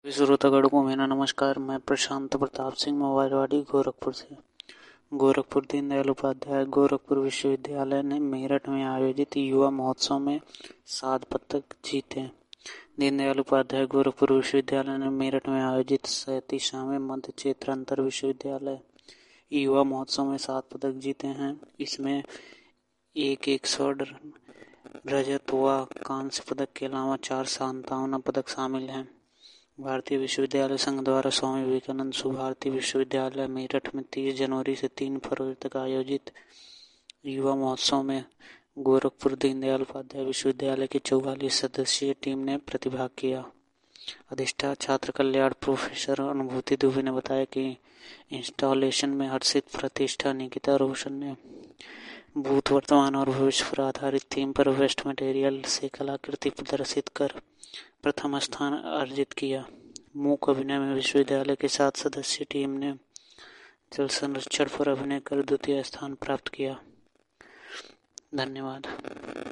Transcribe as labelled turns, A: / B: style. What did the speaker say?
A: श्रोतागढ़ को मेरा नमस्कार। मैं प्रशांत प्रताप सिंह मोबाइलवाड़ी गोरखपुर से। गोरखपुर दीनदयाल उपाध्याय गोरखपुर विश्वविद्यालय ने मेरठ में आयोजित युवा महोत्सव में 7 पदक जीते। दीनदयाल उपाध्याय गोरखपुर विश्वविद्यालय ने मेरठ में आयोजित 37वें मध्य क्षेत्र अंतर विश्वविद्यालय युवा महोत्सव में 7 पदक जीते हैं। इसमें एक स्वर्ण, रजत व कांस्य पदक के अलावा 4 सांत्वना पदक शामिल हैं। भारतीय विश्वविद्यालय संघ द्वारा स्वामी विवेकानंद सुभारती विश्वविद्यालय मेरठ में 30 जनवरी से 3 फरवरी तक आयोजित युवा महोत्सव में गोरखपुर दीनदयाल उपाध्याय विश्वविद्यालय की 44 सदस्यीय टीम ने प्रतिभाग किया। अधिष्ठाता छात्र कल्याण प्रोफेसर अनुभूति दुबे ने बताया कि इंस्टॉलेशन में हर्षित प्रतिष्ठा निकिता रोशन ने भूत, वर्तमान और भविष्य पर आधारित थीम पर वेस्ट मटेरियल से कलाकृति प्रदर्शित कर प्रथम स्थान अर्जित किया। मूक अभिनय में विश्वविद्यालय के 7 सदस्यीय टीम ने जल संरक्षण पर अभिनय कर द्वितीय स्थान प्राप्त किया। धन्यवाद।